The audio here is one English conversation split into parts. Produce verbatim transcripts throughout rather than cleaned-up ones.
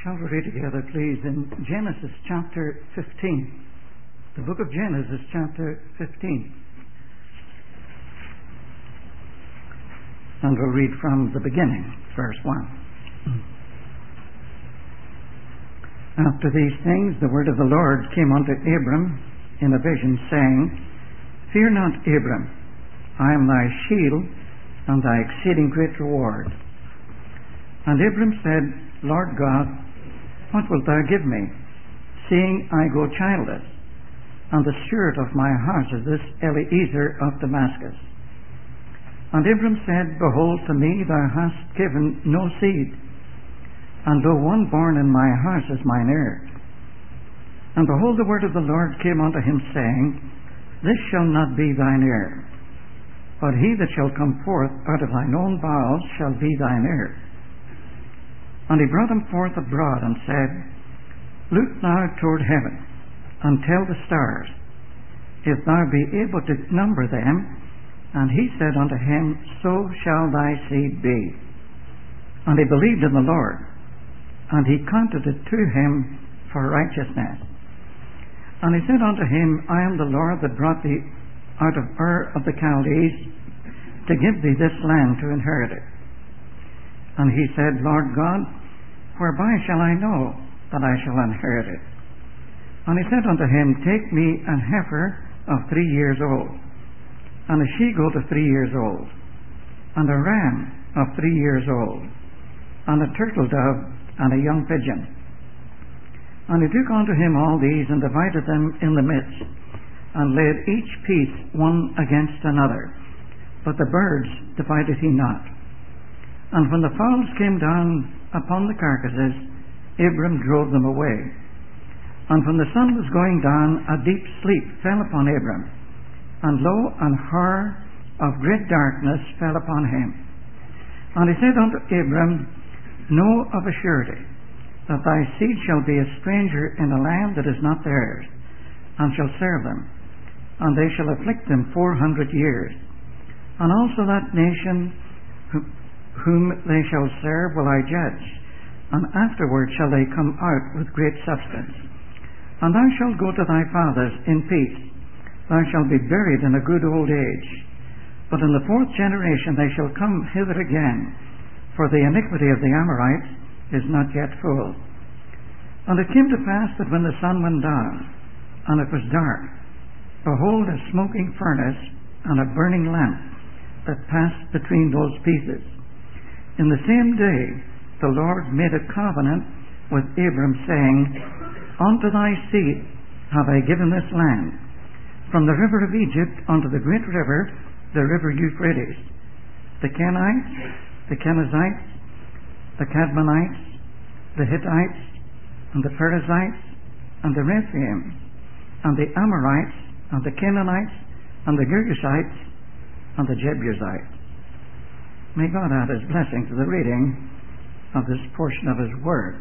Shall we read together, please, in Genesis chapter fifteen. The book of Genesis chapter fifteen. And we'll read from the beginning, verse one. After these things, the word of the Lord came unto Abram in a vision, saying, Fear not, Abram, I am thy shield and thy exceeding great reward. And Abram said, Lord God, what wilt thou give me, seeing I go childless? And the steward of my house is this Eliezer of Damascus. And Abram said, Behold, to me thou hast given no seed, and lo, one born in my house is mine heir. And behold, the word of the Lord came unto him, saying, This shall not be thine heir, but he that shall come forth out of thine own bowels shall be thine heir. And he brought him forth abroad, and said, Look now toward heaven, and tell the stars, if thou be able to number them. And he said unto him, So shall thy seed be. And he believed in the Lord, and he counted it to him for righteousness. And he said unto him, I am the Lord that brought thee out of Ur of the Chaldees, to give thee this land to inherit it. And he said, Lord God, whereby shall I know that I shall inherit it? And he said unto him, Take me an heifer of three years old, and a she-goat of three years old, and a ram of three years old, and a turtle dove, and a young pigeon. And he took unto him all these, and divided them in the midst, and laid each piece one against another. But the birds divided he not. And when the fowls came down upon the carcasses, Abram drove them away. And when the sun was going down, a deep sleep fell upon Abram, and lo, an horror of great darkness fell upon him. And he said unto Abram, Know of a surety that thy seed shall be a stranger in a land that is not theirs, and shall serve them, and they shall afflict them four hundred years. And also that nation who whom they shall serve will I judge, and afterward shall they come out with great substance. And thou shalt go to thy fathers in peace, thou shalt be buried in a good old age. But in the fourth generation they shall come hither again, for the iniquity of the Amorites is not yet full. And it came to pass that when the sun went down, and it was dark, behold, a smoking furnace and a burning lamp that passed between those pieces. In the same day the Lord made a covenant with Abram, saying, Unto thy seed have I given this land, from the river of Egypt unto the great river, the river Euphrates, the Kenites, the Kenizzites, the Cadmonites, the Hittites, and the Perizzites, and the Rephaim, and the Amorites, and the Canaanites, and the Girgashites, and the Jebusites. May God add His blessing to the reading of this portion of His Word.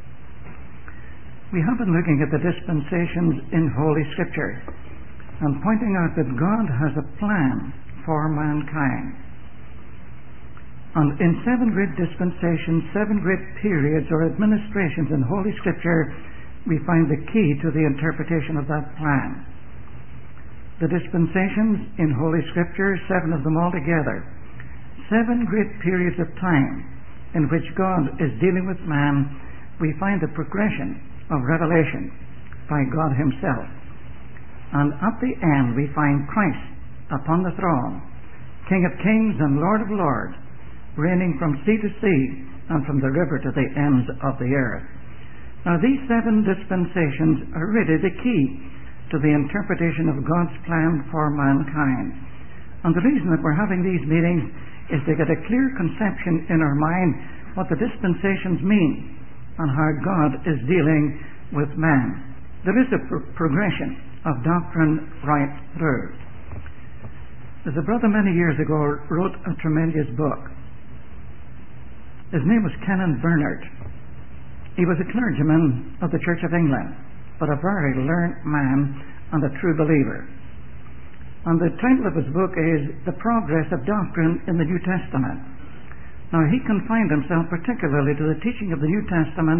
We have been looking at the dispensations in Holy Scripture and pointing out that God has a plan for mankind. And in seven great dispensations, seven great periods or administrations in Holy Scripture, we find the key to the interpretation of that plan. The dispensations in Holy Scripture, seven of them altogether, seven great periods of time in which God is dealing with man, we find the progression of revelation by God Himself. And at the end we find Christ upon the throne, King of kings and Lord of lords, reigning from sea to sea and from the river to the ends of the earth. Now these seven dispensations are really the key to the interpretation of God's plan for mankind. And the reason that we're having these meetings is to get a clear conception in our mind what the dispensations mean and how God is dealing with man. There is a pro- progression of doctrine right through. There's a brother many years ago wrote a tremendous book. His name was Canon Bernard. He was a clergyman of the Church of England, but a very learned man and a true believer. And the title of his book is The Progress of Doctrine in the New Testament. Now, he confined himself particularly to the teaching of the New Testament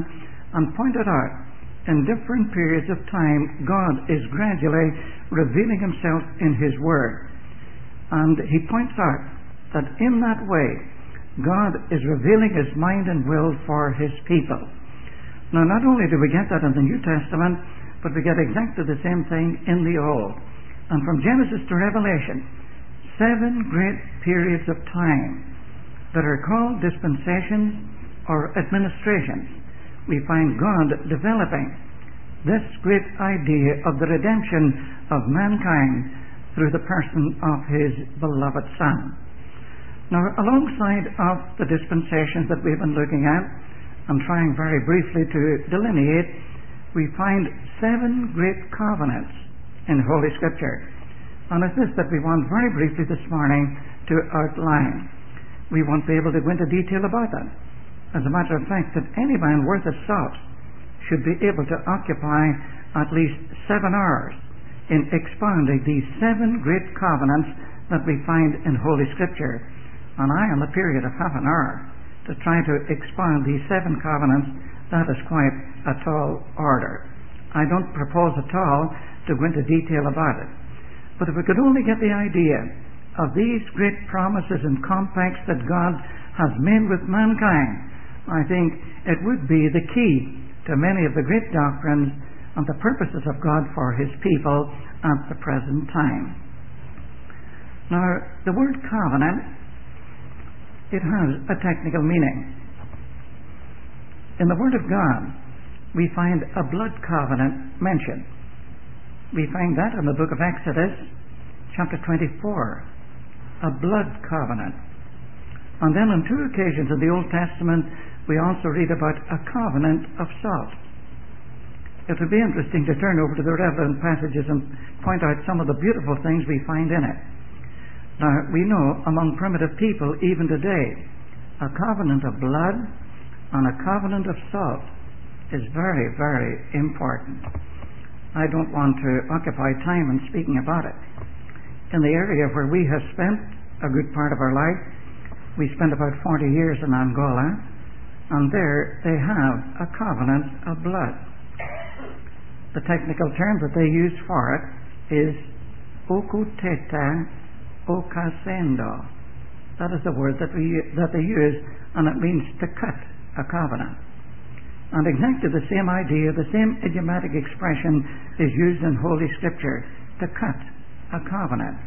and pointed out in different periods of time God is gradually revealing himself in his word. And he points out that in that way God is revealing his mind and will for his people. Now, not only do we get that in the New Testament, but we get exactly the same thing in the Old. And from Genesis to Revelation, seven great periods of time that are called dispensations or administrations. We find God developing this great idea of the redemption of mankind through the person of his beloved Son. Now, alongside of the dispensations that we've been looking at, and trying very briefly to delineate, we find seven great covenants in Holy Scripture. And it's this that we want very briefly this morning to outline. We won't be able to go into detail about them. As a matter of fact, that any man worth a salt should be able to occupy at least seven hours in expounding these seven great covenants that we find in Holy Scripture. And I, in the period of half an hour, to try to expound these seven covenants, that is quite a tall order. I don't propose at all to go into detail about it. But if we could only get the idea of these great promises and compacts that God has made with mankind, I think it would be the key to many of the great doctrines and the purposes of God for his people at the present time. Now, the word covenant, it has a technical meaning. In the Word of God, we find a blood covenant mentioned. We find that in the book of Exodus, chapter twenty-four, a blood covenant. And then on two occasions in the Old Testament, we also read about a covenant of salt. It would be interesting to turn over to the relevant passages and point out some of the beautiful things we find in it. Now, we know among primitive people, even today, a covenant of blood and a covenant of salt is very, very important. I don't want to occupy time in speaking about it. In the area where we have spent a good part of our life, we spent about forty years in Angola, and there they have a covenant of blood. The technical term that they use for it is okuteta okasendo. That is the word that we that they use, and it means to cut a covenant. And exactly the same idea, the same idiomatic expression is used in Holy Scripture, to cut a covenant.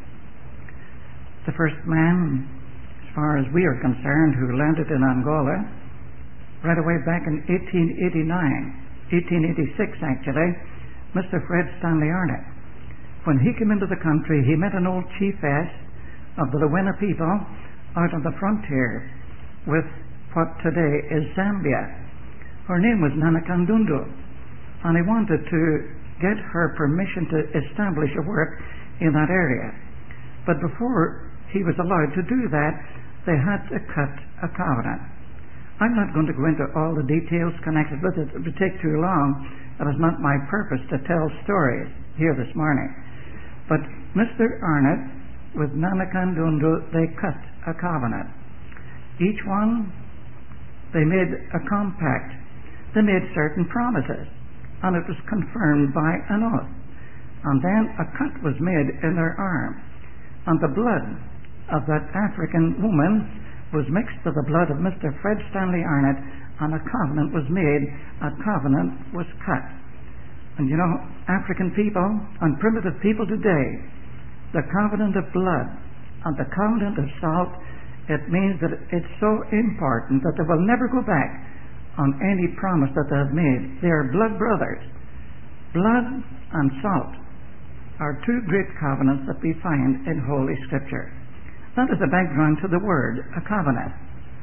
The first man, as far as we are concerned, who landed in Angola, right away back in eighteen eighty-nine, eighteen eighty-six actually, Mister Fred Stanley Arnott. When he came into the country, he met an old chiefess of the Luwena people out on the frontier with what today is Zambia. Her name was Nanakandundu, and he wanted to get her permission to establish a work in that area. But before he was allowed to do that, they had to cut a covenant. I'm not going to go into all the details connected with it. It would take too long. It is not my purpose to tell stories here this morning. But Mister Arnott with Nanakandundu, they cut a covenant. Each one, they made a compact. They made certain promises, and it was confirmed by an oath. And then a cut was made in their arm, and the blood of that African woman was mixed with the blood of Mister Fred Stanley Arnott, and a covenant was made, a covenant was cut. And you know, African people and primitive people today, the covenant of blood and the covenant of salt, it means that it's so important that they will never go back on any promise that they have made. They are blood brothers. Blood and salt are two great covenants that we find in Holy Scripture. That is the background to the word, a covenant.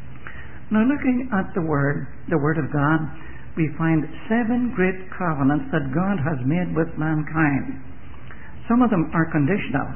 Now, looking at the word, the Word of God, we find seven great covenants that God has made with mankind. Some of them are conditional.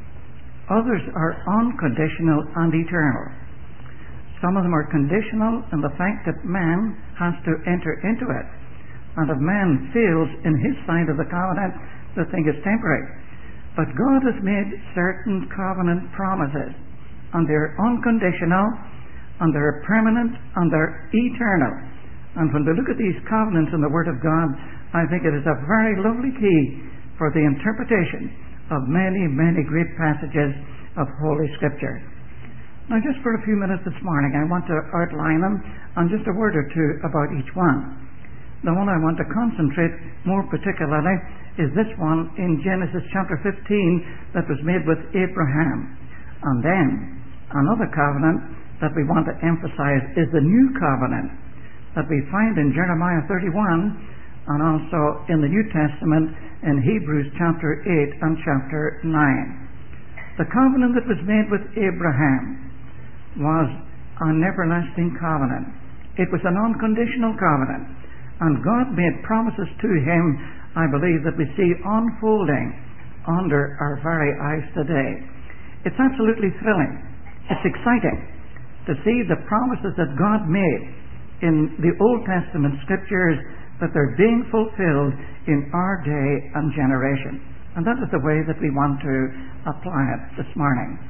Others are unconditional and eternal. Some of them are conditional in the fact that man has to enter into it. And if man fails in his side of the covenant, the thing is temporary. But God has made certain covenant promises, and they're unconditional, and they're permanent, and they're eternal. And when we look at these covenants in the Word of God, I think it is a very lovely key for the interpretation of many, many great passages of Holy Scripture. Now, just for a few minutes this morning, I want to outline them and just a word or two about each one. The one I want to concentrate more particularly is this one in Genesis chapter fifteen that was made with Abraham. And then another covenant that we want to emphasize is the new covenant that we find in Jeremiah thirty-one and also in the New Testament in Hebrews chapter eight and chapter nine. The covenant that was made with Abraham was an everlasting covenant. It was an unconditional covenant. And God made promises to him, I believe, that we see unfolding under our very eyes today. It's absolutely thrilling. It's exciting to see the promises that God made in the Old Testament Scriptures, that they're being fulfilled in our day and generation. And that is the way that we want to apply it this morning.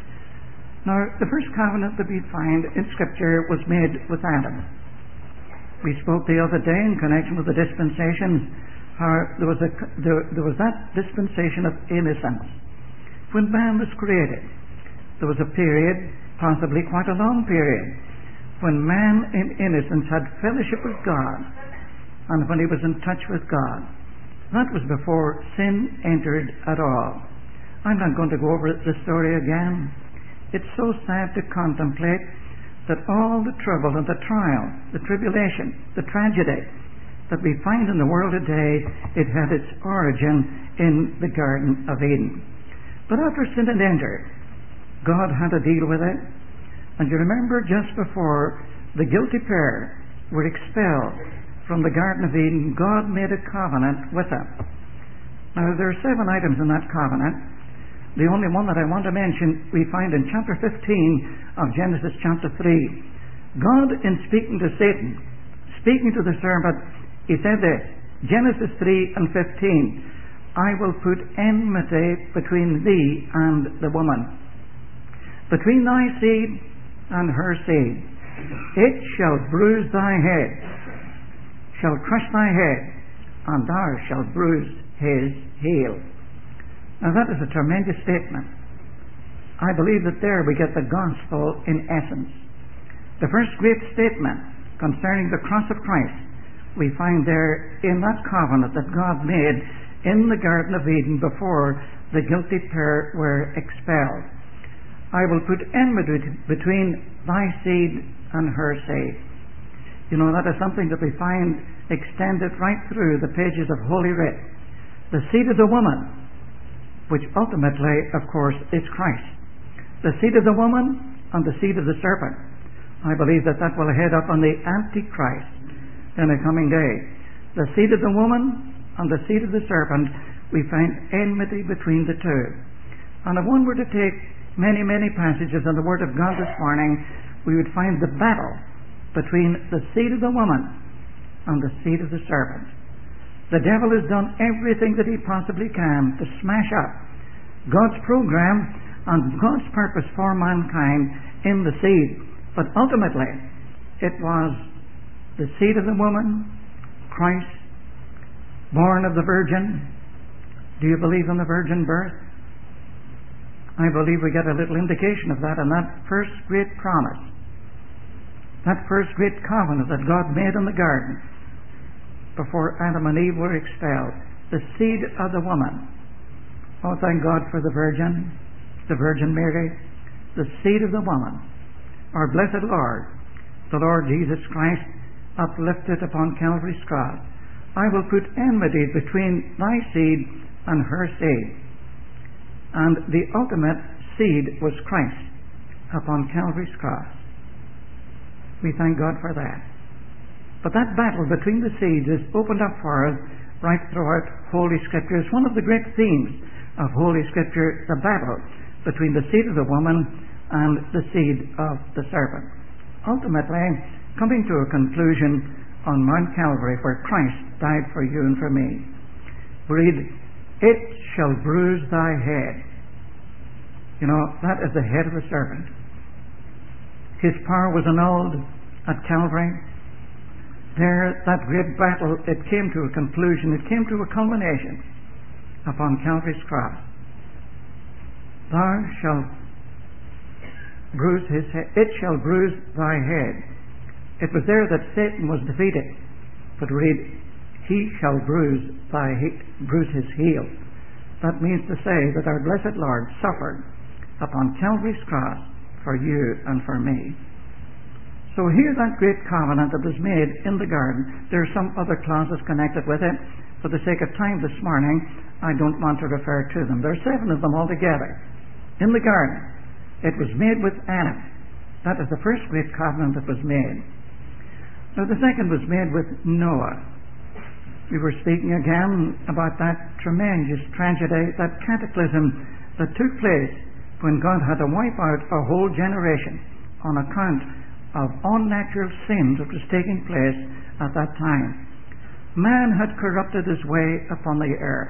Now, the first covenant that we find in Scripture was made with Adam. We spoke the other day in connection with the dispensations, how there was, a, there, there was that dispensation of innocence. When man was created, there was a period, possibly quite a long period, when man in innocence had fellowship with God and when he was in touch with God. That was before sin entered at all. I'm not going to go over the story again. It's so sad to contemplate that all the trouble and the trial, the tribulation, the tragedy that we find in the world today, it had its origin in the Garden of Eden. But after sin had entered, God had to deal with it. And you remember just before the guilty pair were expelled from the Garden of Eden, God made a covenant with them. Now, there are seven items in that covenant. The only one that I want to mention we find in chapter fifteen of Genesis chapter three. God, in speaking to Satan, speaking to the serpent, he said this, Genesis three and fifteen, I will put enmity between thee and the woman, between thy seed and her seed. It shall bruise thy head, shall crush thy head, and thou shalt bruise his heel. Now that is a tremendous statement. I believe that there we get the gospel in essence. The first great statement concerning the cross of Christ we find there in that covenant that God made in the Garden of Eden before the guilty pair were expelled. I will put enmity between thy seed and her seed. You know, that is something that we find extended right through the pages of Holy Writ. The seed of the woman, which ultimately, of course, is Christ. The seed of the woman and the seed of the serpent. I believe that that will head up on the Antichrist in a coming day. The seed of the woman and the seed of the serpent, we find enmity between the two. And if one were to take many, many passages in the Word of God this morning, we would find the battle between the seed of the woman and the seed of the serpent. The devil has done everything that he possibly can to smash up God's program and God's purpose for mankind in the seed. But ultimately, it was the seed of the woman, Christ, born of the Virgin. Do you believe in the virgin birth? I believe we get a little indication of that in that first great promise, that first great covenant that God made in the garden before Adam and Eve were expelled. The seed of the woman. Oh, thank God for the Virgin, the Virgin Mary, the seed of the woman, our blessed Lord, the Lord Jesus Christ, uplifted upon Calvary's cross. I will put enmity between thy seed and her seed. And the ultimate seed was Christ upon Calvary's cross. We thank God for that. But that battle between the seeds is opened up for us right throughout Holy Scripture. It's one of the great themes of Holy Scripture, the battle between the seed of the woman and the seed of the serpent. Ultimately, coming to a conclusion on Mount Calvary where Christ died for you and for me. Read, it shall bruise thy head. You know, that is the head of the serpent. His power was annulled at Calvary. there, that great battle, it came to a conclusion, it came to a culmination upon Calvary's cross. Thou shalt bruise his head, it shall bruise thy head. It was there that Satan was defeated. But read, he shall bruise thy bruise his heel. That means to say that our blessed Lord suffered upon Calvary's cross for you and for me. So here, that great covenant that was made in the garden, there are some other clauses connected with it. For the sake of time this morning, I don't want to refer to them. There are seven of them altogether. In the garden, it was made with Adam. That is the first great covenant that was made. Now the second was made with Noah. We were speaking again about that tremendous tragedy, that cataclysm that took place when God had to wipe out a whole generation on account of unnatural sin that was taking place at that time. Man had corrupted his way upon the earth.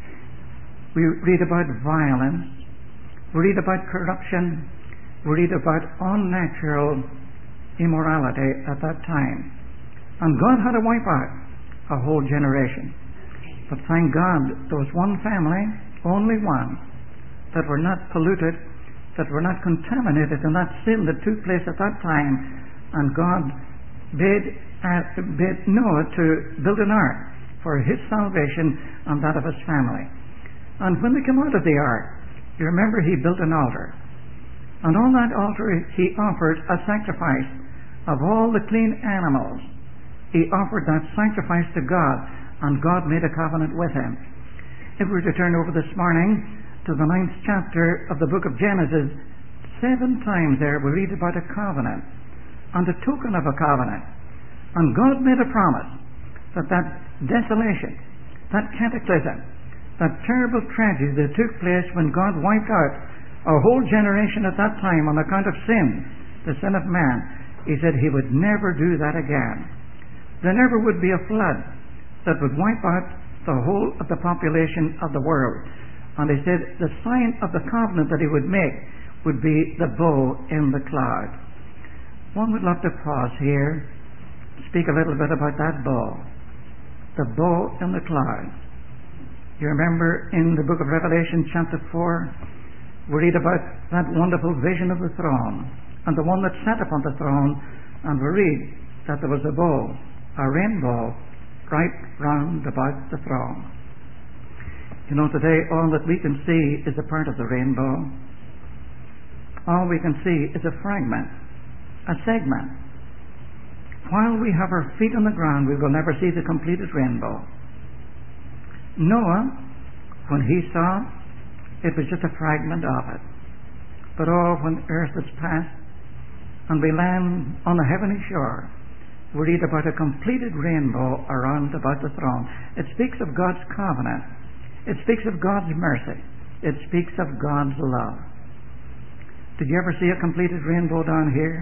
We read about violence, we read about corruption, we read about unnatural immorality at that time. And God had to wipe out a whole generation. But thank God, there was one family, only one, that were not polluted, that were not contaminated in that sin that took place at that time. And God bade, uh, bade Noah to build an ark for his salvation and that of his family. And when they came out of the ark, you remember he built an altar. And on that altar he offered a sacrifice of all the clean animals. He offered that sacrifice to God, and God made a covenant with him. If we were to turn over this morning to the ninth chapter of the book of Genesis, seven times there we read about a covenant and a token of a covenant. And God made a promise that that desolation, that cataclysm, that terrible tragedy that took place when God wiped out a whole generation at that time on account of sin, the sin of man, he said he would never do that again. There never would be a flood that would wipe out the whole of the population of the world. And he said the sign of the covenant that he would make would be the bow in the cloud. One would love to pause here, speak a little bit about that bow. The bow in the cloud. You remember in the book of Revelation chapter four, we read about that wonderful vision of the throne and the one that sat upon the throne, and we read that there was a bow, a rainbow, right round about the throne. You know, today all that we can see is a part of the rainbow. All we can see is a fragment, a segment. While we have our feet on the ground, we will never see the completed rainbow. Noah, when he saw, it was just a fragment of it. But oh, when earth is past and we land on the heavenly shore, we read about a completed rainbow around about the throne. It speaks of God's covenant. It speaks of God's mercy. It speaks of God's love. Did you ever see a completed rainbow down here?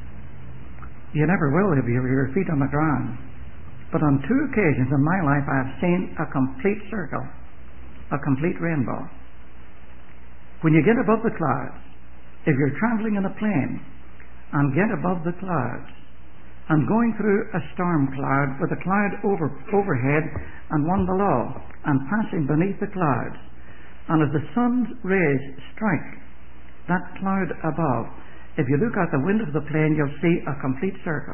You never will if you have your feet on the ground. But on two occasions in my life I have seen a complete circle, a complete rainbow. When you get above the clouds, if you're traveling in a plane and get above the clouds and going through a storm cloud with a cloud over, overhead and one below and passing beneath the clouds, and as the sun's rays strike that cloud above, if you look out the window of the plane, you'll see a complete circle.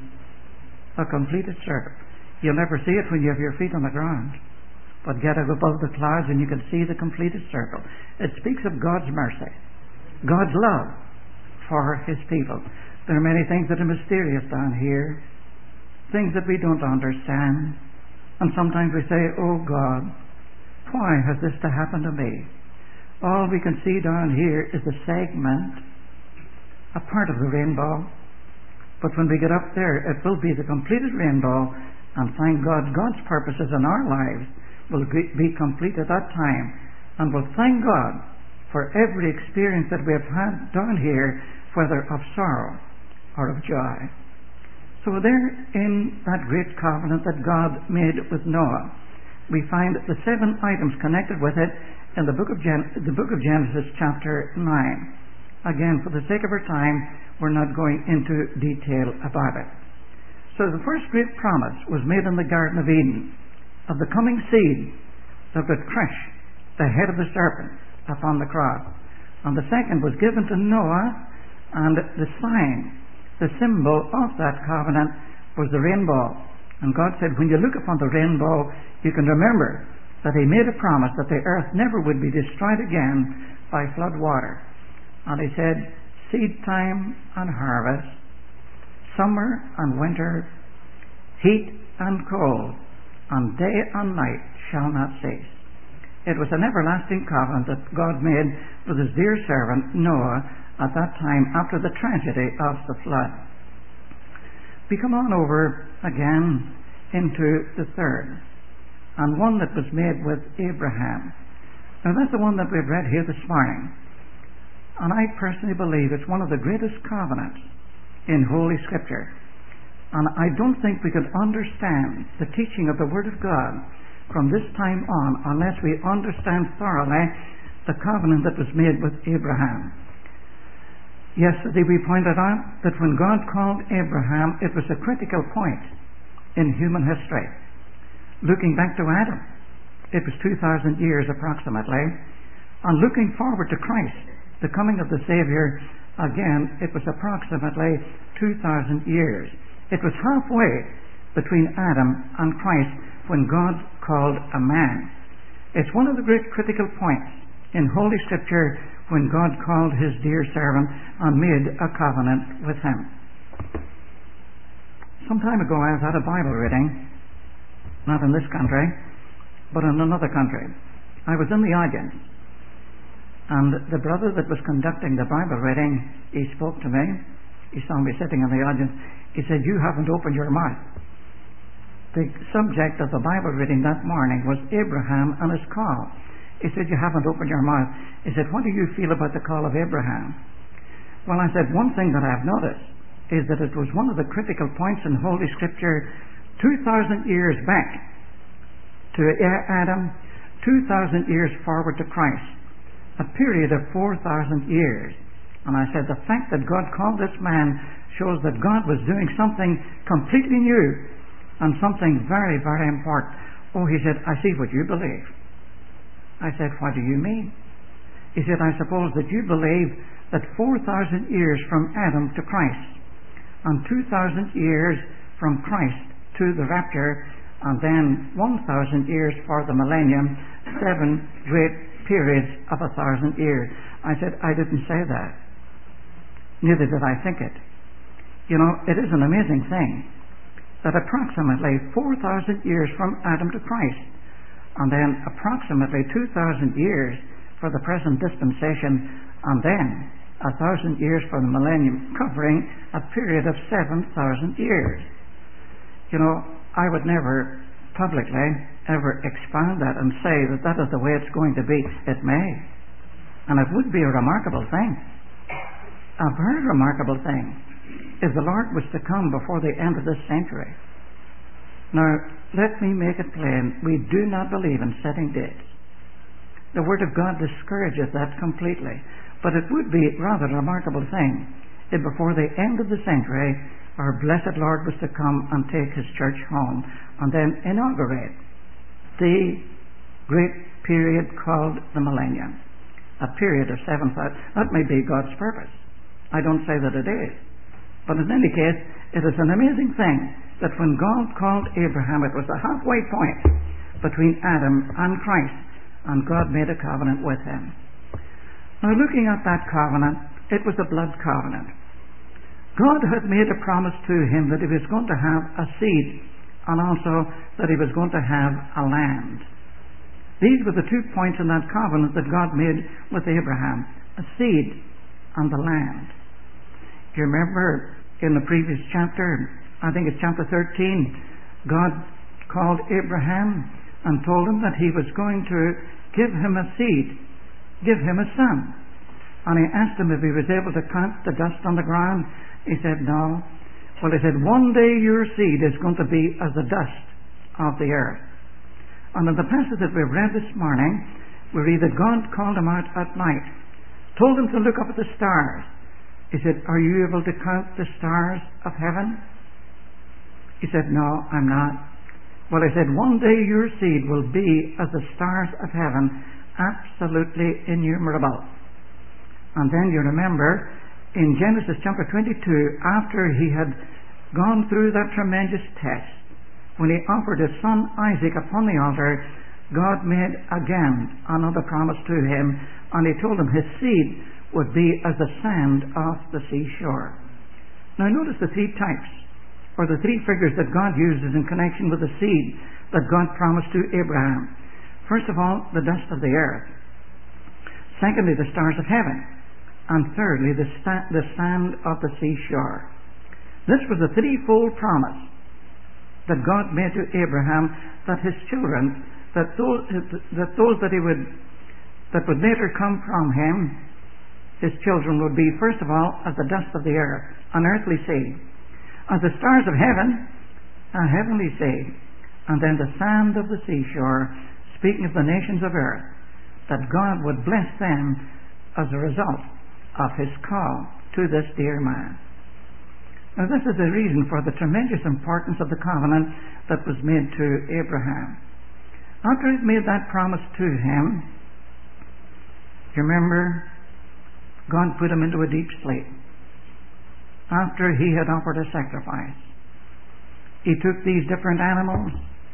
A completed circle. You'll never see it when you have your feet on the ground. But get above the clouds and you can see the completed circle. It speaks of God's mercy, God's love for His people. There are many things that are mysterious down here, things that we don't understand. And sometimes we say, oh God, why has this to happen to me? All we can see down here is the segment, a part of the rainbow. But when we get up there, it will be the completed rainbow, and thank God, God's purposes in our lives will be complete at that time. And we'll thank God for every experience that we have had down here, whether of sorrow or of joy. So there in that great covenant that God made with Noah, we find the seven items connected with it in the book of, Gen- the book of Genesis chapter nine. Again, for the sake of our time, we're not going into detail about it. So the first great promise was made in the Garden of Eden of the coming seed that would crush the head of the serpent upon the cross. And the second was given to Noah, and the sign, the symbol of that covenant was the rainbow. And God said, when you look upon the rainbow, you can remember that He made a promise that the earth never would be destroyed again by flood water. And He said, seed time and harvest, summer and winter, heat and cold, and day and night shall not cease. It was an everlasting covenant that God made with His dear servant Noah at that time after the tragedy of the flood. We come on over again into the third, and one that was made with Abraham. Now that's the one that we've read here this morning. And I personally believe it's one of the greatest covenants in Holy Scripture. And I don't think we could understand the teaching of the Word of God from this time on unless we understand thoroughly the covenant that was made with Abraham. Yesterday we pointed out that when God called Abraham, it was a critical point in human history. Looking back to Adam, it was two thousand years approximately. And looking forward to Christ, the coming of the Savior, again, it was approximately two thousand years. It was halfway between Adam and Christ when God called a man. It's one of the great critical points in Holy Scripture when God called His dear servant and made a covenant with him. Some time ago I was at a Bible reading, not in this country, but in another country. I was in the audience, and the brother that was conducting the Bible reading, he spoke to me. He saw me sitting in the audience. He said, "You haven't opened your mouth." The subject of the Bible reading that morning was Abraham and his call. He said, "You haven't opened your mouth." He said, "What do you feel about the call of Abraham?" Well, I said, one thing that I've noticed is that it was one of the critical points in Holy Scripture two thousand years back to Adam, two thousand years forward to Christ, a period of four thousand years. And I said, the fact that God called this man shows that God was doing something completely new and something very, very important. Oh, he said, "I see what you believe." I said, "What do you mean?" He said, "I suppose that you believe that four thousand years from Adam to Christ and two thousand years from Christ to the rapture and then one thousand years for the millennium, seven great periods of a thousand years." I said, "I didn't say that. Neither did I think it." You know, it is an amazing thing that approximately four thousand years from Adam to Christ and then approximately two thousand years for the present dispensation and then a thousand years for the millennium, covering a period of seven thousand years. You know, I would never publicly ever expound that and say that that is the way it's going to be. It may. And it would be a remarkable thing. A very remarkable thing if the Lord was to come before the end of this century. Now, let me make it plain, we do not believe in setting dates. The Word of God discourages that completely. But it would be a rather remarkable thing if before the end of the century our blessed Lord was to come and take His church home and then inaugurate the great period called the millennium. A period of seven thousand. That may be God's purpose. I don't say that it is. But in any case, it is an amazing thing that when God called Abraham, it was a halfway point between Adam and Christ, and God made a covenant with him. Now, looking at that covenant, it was a blood covenant. God had made a promise to him that he was going to have a seed and also that he was going to have a land. These were the two points in that covenant that God made with Abraham, a seed and the land. Do you remember in the previous chapter, I think it's chapter thirteen, God called Abraham and told him that he was going to give him a seed, give him a son. And he asked him if he was able to count the dust on the ground. He said, no. Well, he said, one day your seed is going to be as the dust of the earth. And in the passage that we've read this morning, we read that God called him out at night, told him to look up at the stars. He said, are you able to count the stars of heaven? He said, no, I'm not. Well, he said, one day your seed will be as the stars of heaven, absolutely innumerable. And then you remember in Genesis chapter twenty-two, after he had gone through that tremendous test, when he offered his son Isaac upon the altar, God made again another promise to him, and he told him his seed would be as the sand of the seashore. Now notice the three types, or the three figures that God uses in connection with the seed that God promised to Abraham. First of all, the dust of the earth. Secondly, the stars of heaven. And thirdly, the, sta- the sand of the seashore. This was a threefold promise that God made to Abraham, that his children, that those that, those that he would that would later come from him, his children would be, first of all, as the dust of the earth, an earthly seed, as the stars of heaven, a heavenly seed, and then the sand of the seashore, speaking of the nations of earth, that God would bless them as a result of his call to this dear man. Now this is the reason for the tremendous importance of the covenant that was made to Abraham. After he made that promise to him, you remember, God put him into a deep sleep. After he had offered a sacrifice, he took these different animals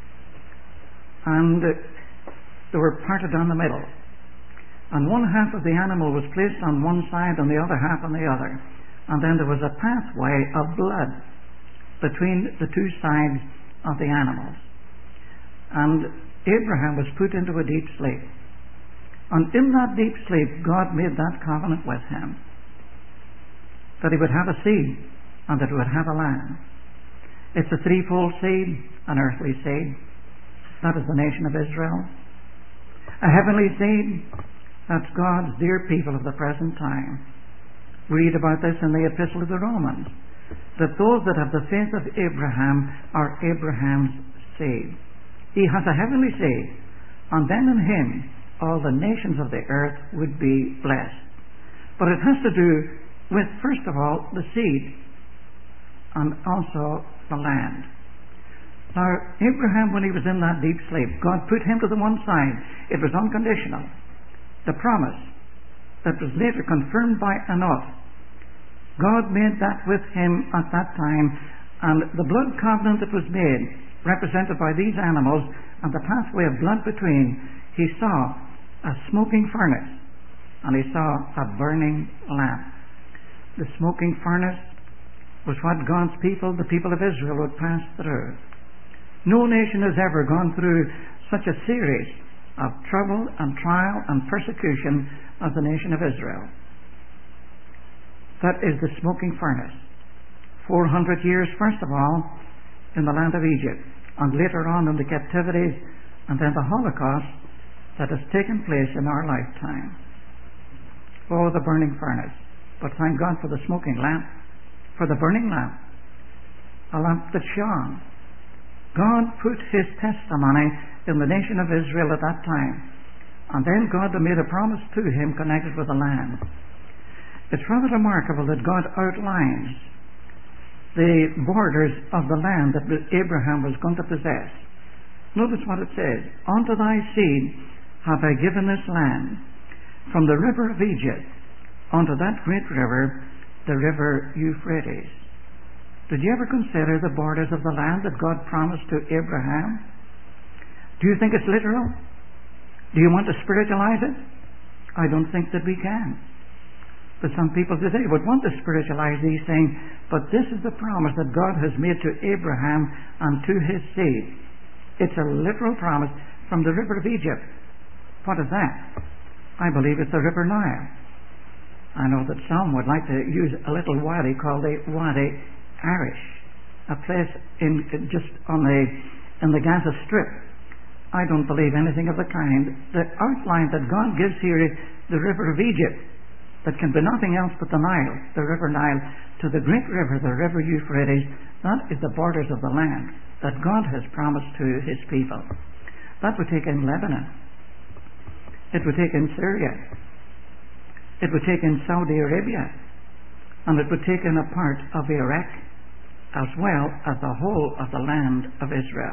and they were parted down the middle. And one half of the animal was placed on one side and the other half on the other. And then there was a pathway of blood between the two sides of the animals. And Abraham was put into a deep sleep. And in that deep sleep, God made that covenant with him, that he would have a seed and that he would have a land. It's a threefold seed, an earthly seed. That is the nation of Israel. A heavenly seed. That's God's dear people of the present time. We read about this in the Epistle of the Romans, that those that have the faith of Abraham are Abraham's seed. He has a heavenly seed, and then in him all the nations of the earth would be blessed. But it has to do with, first of all, the seed, and also the land. Now, Abraham, when he was in that deep sleep, God put him to the one side. It was unconditional. The promise that was later confirmed by an oath, God made that with him at that time, and the blood covenant that was made, represented by these animals and the pathway of blood between, he saw a smoking furnace and he saw a burning lamp. The smoking furnace was what God's people, the people of Israel, would pass through. No nation has ever gone through such a series of trouble and trial and persecution as the nation of Israel. That is the smoking furnace. Four hundred years, first of all, in the land of Egypt, and later on in the captivities, and then the Holocaust that has taken place in our lifetime. Oh, the burning furnace. But thank God for the smoking lamp, for the burning lamp, a lamp that shone. God put his testimony in the nation of Israel at that time. And then God made a promise to him connected with the land. It's rather remarkable that God outlines the borders of the land that Abraham was going to possess. Notice what it says. Unto thy seed have I given this land, from the river of Egypt unto that great river, the river Euphrates. Did you ever consider the borders of the land that God promised to Abraham? Do you think it's literal? Do you want to spiritualize it? I don't think that we can. But some people today would want to spiritualize these things, but this is the promise that God has made to Abraham and to his seed. It's a literal promise from the river of Egypt. What is that? I believe it's the river Nile. I know that some would like to use a little wadi called the Wadi Arish, a place in just on the in the Gaza Strip. I don't believe anything of the kind. The outline that God gives here is the river of Egypt, that can be nothing else but the Nile, the river Nile, to the great river, the river Euphrates. That is the borders of the land that God has promised to his people. That would take in Lebanon. It would take in Syria. It would take in Saudi Arabia. And it would take in a part of Iraq. as well as the whole of the land of Israel.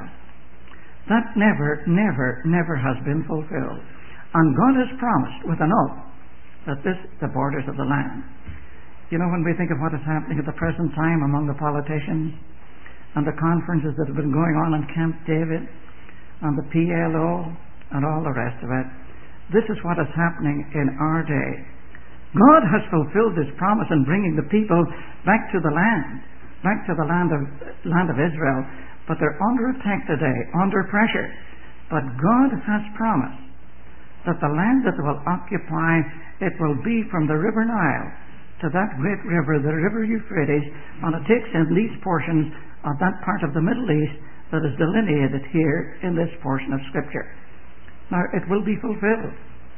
That never, never, never has been fulfilled. And God has promised with an oath that this is the borders of the land. You know, when we think of what is happening at the present time among the politicians and the conferences that have been going on in Camp David and the P L O and all the rest of it, this is what is happening in our day. God has fulfilled His promise in bringing the people back to the land, back to the land of, land of Israel, but they're under attack today, under pressure. But God has promised that the land that they will occupy, it will be from the river Nile to that great river, the river Euphrates, and it takes in these portions of that part of the Middle East that is delineated here in this portion of Scripture. Now, it will be fulfilled.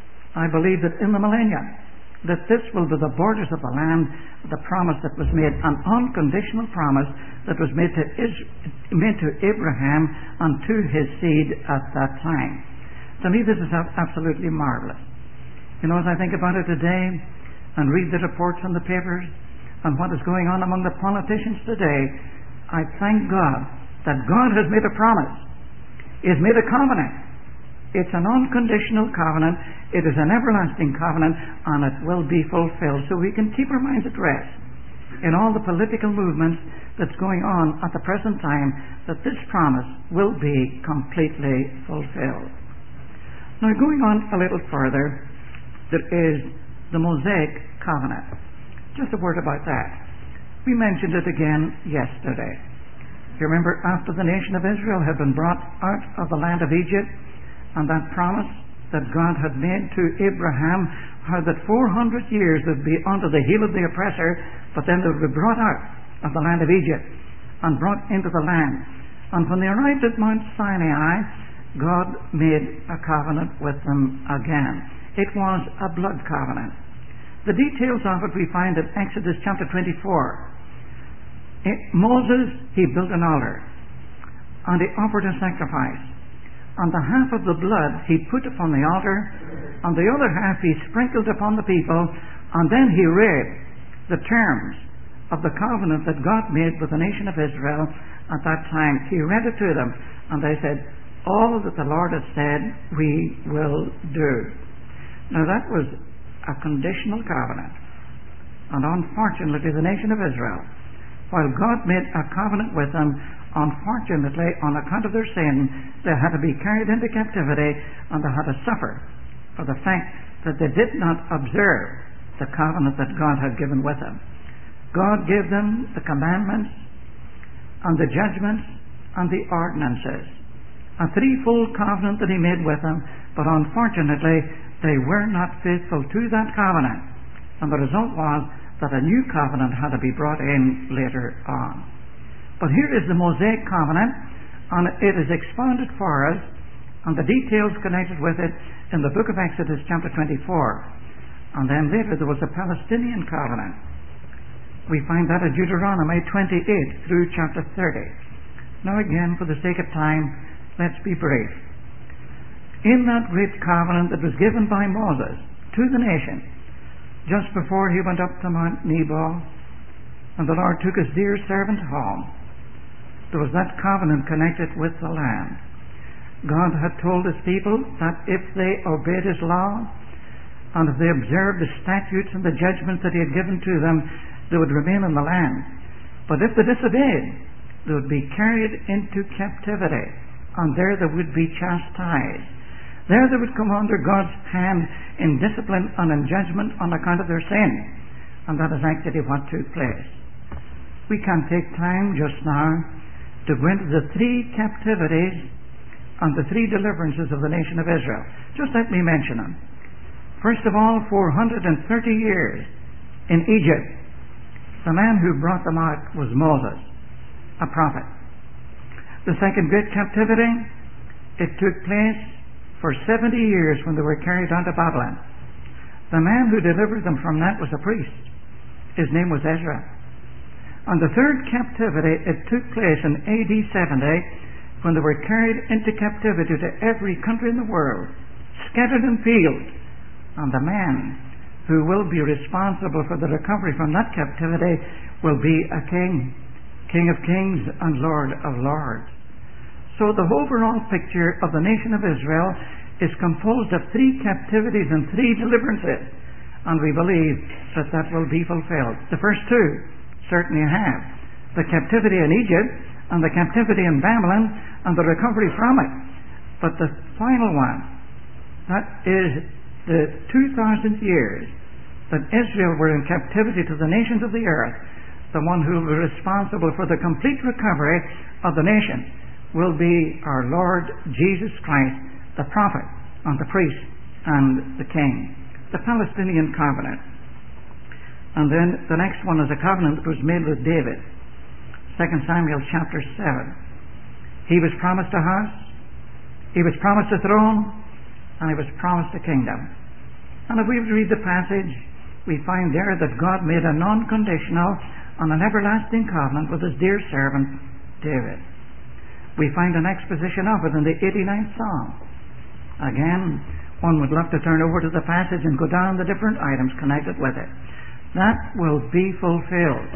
I believe that in the millennium, that this will be the borders of the land, the promise that was made, an unconditional promise that was made to, Is- made to Abraham and to his seed at that time. To me, this is absolutely marvelous. You know, as I think about it today and read the reports in the papers and what is going on among the politicians today, I thank God that God has made a promise. He has made a covenant. It's an unconditional covenant. It is an everlasting covenant, and it will be fulfilled. So we can keep our minds at rest in all the political movements that's going on at the present time, that this promise will be completely fulfilled. Now, going on a little further, there is the Mosaic covenant. Just a word about that. We mentioned it again yesterday. You remember, after the nation of Israel had been brought out of the land of Egypt, and that promise that God had made to Abraham, how that four hundred years would be under the heel of the oppressor, but then they would be brought out of the land of Egypt and brought into the land. And when they arrived at Mount Sinai, God made a covenant with them again. It was a blood covenant. The details of it we find in Exodus chapter twenty-four. It, Moses, he built an altar, and he offered a sacrifice. And the half of the blood he put upon the altar, and the other half he sprinkled upon the people, and then he read the terms of the covenant that God made with the nation of Israel at that time. He read it to them, and they said, all that the Lord has said, we will do. Now that was a conditional covenant. And unfortunately, the nation of Israel, while God made a covenant with them, unfortunately, on account of their sin, they had to be carried into captivity, and they had to suffer for the fact that they did not observe the covenant that God had given with them. God gave them the commandments and the judgments and the ordinances, a threefold covenant that He made with them, but unfortunately they were not faithful to that covenant, and the result was that a new covenant had to be brought in later on. But here is the Mosaic covenant, and it is expounded for us, and the details connected with it in the book of Exodus chapter twenty-four. And then later there was a Palestinian covenant. We find that in Deuteronomy twenty-eight through chapter thirty. Now again, for the sake of time, let's be brief. In that great covenant that was given by Moses to the nation, just before he went up to Mount Nebo, and the Lord took his dear servant home, there was that covenant connected with the land. God had told His people that if they obeyed His law, and if they observed the statutes and the judgments that He had given to them, they would remain in the land. But if they disobeyed, they would be carried into captivity, and there they would be chastised. There they would come under God's hand in discipline and in judgment on account of their sin. And that is actually what took place. We can take time just now to go into the three captivities and the three deliverances of the nation of Israel. Just let me mention them. First of all, four hundred thirty years in Egypt. The man who brought them out was Moses, a prophet. The second great captivity, it took place for seventy years when they were carried down to Babylon. The man who delivered them from that was a priest. His name was Ezra. And the third captivity, it took place in A D seventy, when they were carried into captivity to every country in the world, scattered in fields. And the man who will be responsible for the recovery from that captivity will be a king. King of kings and Lord of lords. So the overall picture of the nation of Israel is composed of three captivities and three deliverances, and we believe that that will be fulfilled. The first two certainly have. The captivity in Egypt and the captivity in Babylon and the recovery from it. But the final one, that is the two thousand years that Israel were in captivity to the nations of the earth, the one who will be responsible for the complete recovery of the nation will be our Lord Jesus Christ, the prophet and the priest and the king. The Palestinian covenant. And then the next one is a covenant that was made with David. Second Samuel chapter seven. He was promised a house, he was promised a throne, and he was promised a kingdom. And if we read the passage, we find there that God made a non-conditional and an everlasting covenant with his dear servant David. We find an exposition of it in the eighty-ninth Psalm. Again, one would love to turn over to the passage and go down the different items connected with it. That will be fulfilled.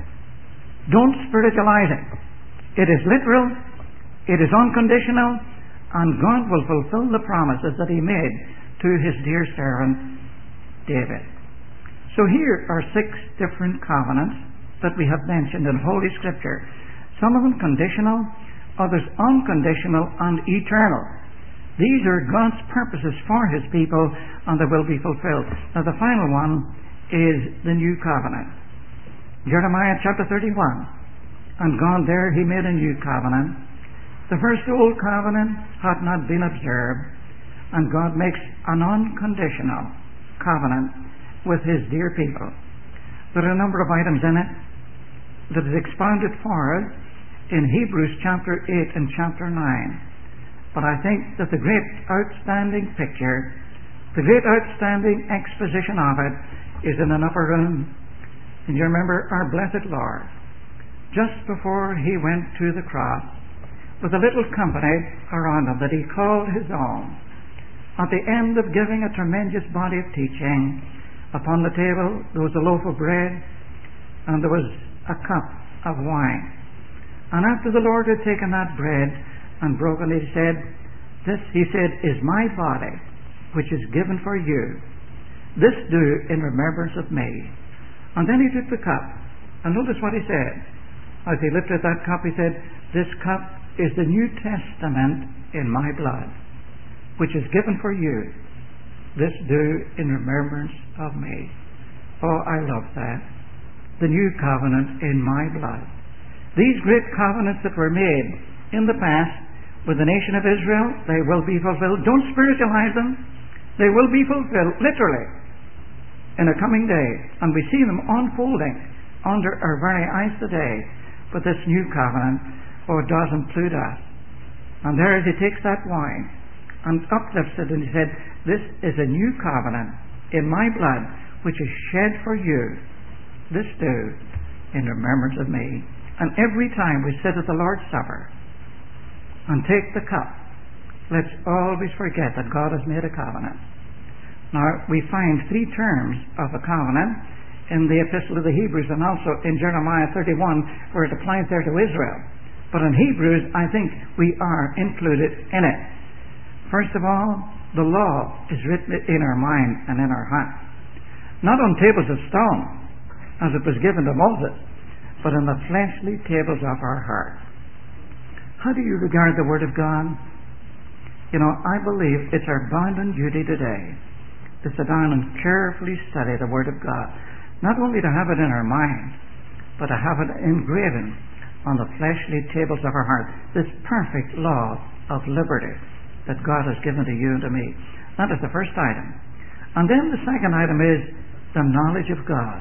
Don't spiritualize it. It is literal, it is unconditional, and God will fulfill the promises that he made to his dear servant David. So here are six different covenants that we have mentioned in Holy Scripture. Some of them conditional, others unconditional and eternal. These are God's purposes for his people, and they will be fulfilled. Now the final one is the new covenant. Jeremiah chapter thirty-one. And God there he made a new covenant. The first old covenant had not been observed, and God makes an unconditional covenant with his dear people. There are a number of items in it that is expounded for us in Hebrews chapter eight and chapter nine. But I think that the great outstanding picture, the great outstanding exposition of it is in an upper room. And you remember our blessed Lord, just before he went to the cross, with a little company around him that he called his own, at the end of giving a tremendous body of teaching, upon the table there was a loaf of bread and there was a cup of wine. And after the Lord had taken that bread and broken it, he said, "This," he said, "is my body, which is given for you. This do in remembrance of me." And then he took the cup. And notice what he said. As he lifted that cup, he said, "This cup is the New Testament in my blood, which is given for you. This do in remembrance of me." Oh, I love that. The new covenant in my blood. These great covenants that were made in the past with the nation of Israel, they will be fulfilled. Don't spiritualize them. They will be fulfilled, literally, in a coming day. And we see them unfolding under our very eyes today. But this new covenant, oh, it does include us. And there as he takes that wine and uplifts it, and he said, "This is a new covenant in my blood, which is shed for you. This do in remembrance of me." And every time we sit at the Lord's Supper and take the cup, let's always forget that God has made a covenant. Now, we find three terms of a covenant in the Epistle of the Hebrews and also in Jeremiah thirty-one, where it applies there to Israel. But in Hebrews, I think we are included in it. First of all, the law is written in our mind and in our heart. Not on tables of stone, as it was given to Moses, but in the fleshly tables of our heart. How do you regard the Word of God? You know, I believe it's our bounden duty today to sit down and carefully study the Word of God. Not only to have it in our mind, but to have it engraven on the fleshly tables of our heart. This perfect law of liberty that God has given to you and to me. That is the first item. And then the second item is the knowledge of God.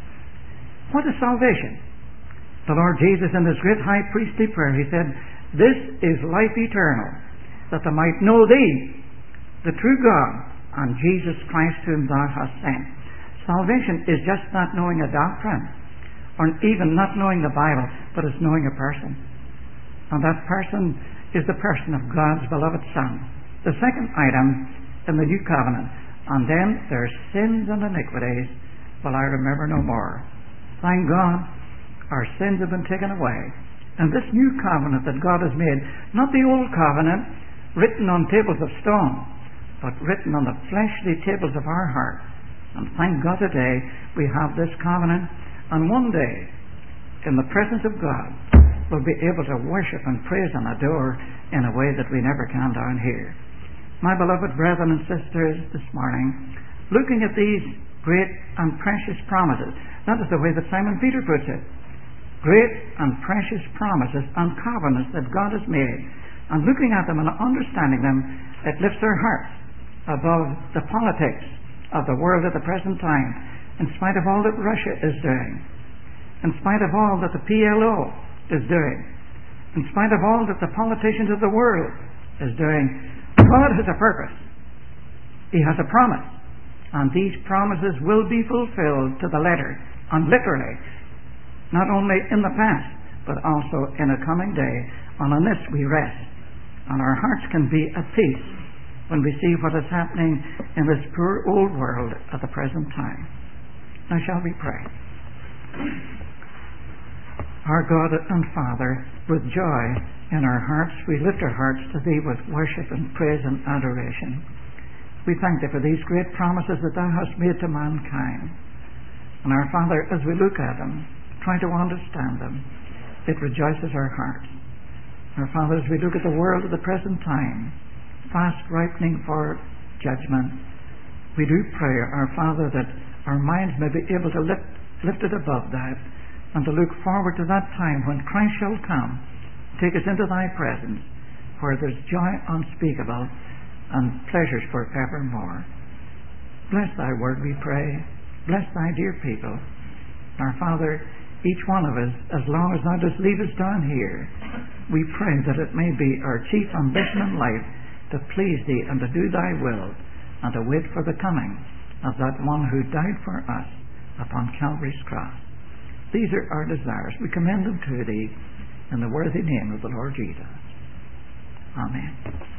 What is salvation? The Lord Jesus, in his great high priestly prayer, he said, "This is life eternal, that they might know thee, the true God, and Jesus Christ whom thou hast sent." Salvation is just not knowing a doctrine, or even not knowing the Bible, but it's knowing a person. And that person is the person of God's beloved Son. The second item in the new covenant. And then their sins and iniquities will I remember no more. Thank God, our sins have been taken away. And this new covenant that God has made, not the old covenant written on tables of stone, but written on the fleshly tables of our heart. And thank God today we have this covenant, and one day, in the presence of God, we'll be able to worship and praise and adore in a way that we never can down here. My beloved brethren and sisters, this morning, looking at these great and precious promises, that is the way that Simon Peter puts it. Great and precious promises and covenants that God has made, and looking at them and understanding them, it lifts our hearts above the politics of the world at the present time, in spite of all that Russia is doing, in spite of all that the P L O is doing, in spite of all that the politicians of the world is doing. God has a purpose. He has a promise, and these promises will be fulfilled to the letter, and literally, not only in the past, but also in a coming day. And on this we rest, and our hearts can be at peace when we see what is happening in this poor old world at the present time. Now shall we pray. Our God and Father, with joy in our hearts, we lift our hearts to Thee with worship and praise and adoration. We thank Thee for these great promises that Thou hast made to mankind. And our Father, as we look at them, trying to understand them, it rejoices our hearts. Our Father, as we look at the world at the present time, fast ripening for judgment, we do pray, our Father, that our minds may be able to lift, lift it above that, and to look forward to that time when Christ shall come, take us into Thy presence, where there's joy unspeakable and pleasures forevermore. Bless Thy word, we pray. Bless Thy dear people. Our Father, each one of us, as long as Thou dost leave us down here, we pray that it may be our chief ambition in life to please Thee and to do Thy will, and to wait for the coming of that one who died for us upon Calvary's cross. These are our desires. We commend them to Thee in the worthy name of the Lord Jesus. Amen.